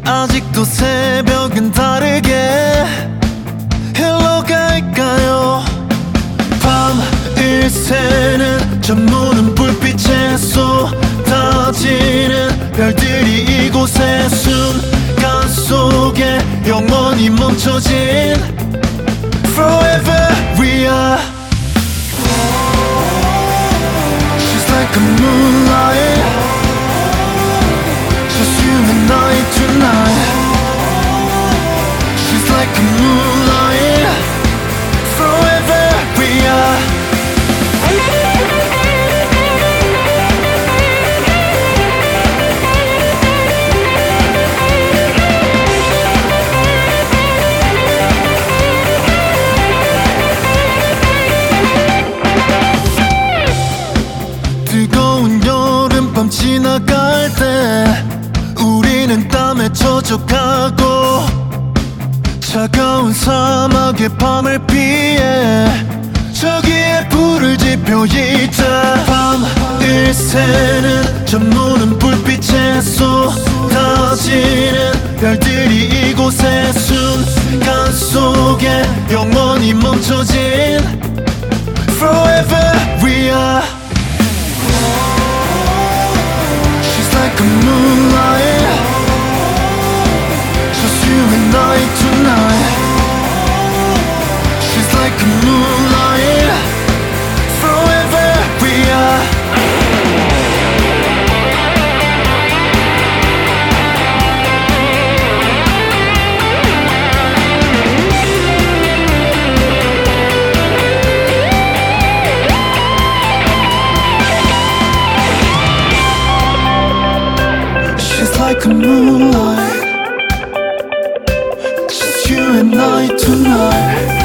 아직도 새벽은 다르게 흘러갈까요? 밤을 새는 저 무는 불빛에 쏟아지는 별들이 이곳의 순간 속에 영원히 멈춰진 Forever we are. She's like a moonlight, just you and I tonight. She's like a moonlight, forever we are. 뜨거운 여름밤 지나갈 때 우리는 땀에 젖어가고 차가운 사막의 밤을 피해 저기에 불을 지펴 있자. 밤을 새는 저 무는 불빛에 쏟아지는 별들이 이곳의 순간 속에 영원히 멈춰진 Forever we are. She's like a moonlight, just you and I tonight. She's like a moonlight, forever we are. She's like a moonlight, just you and I tonight.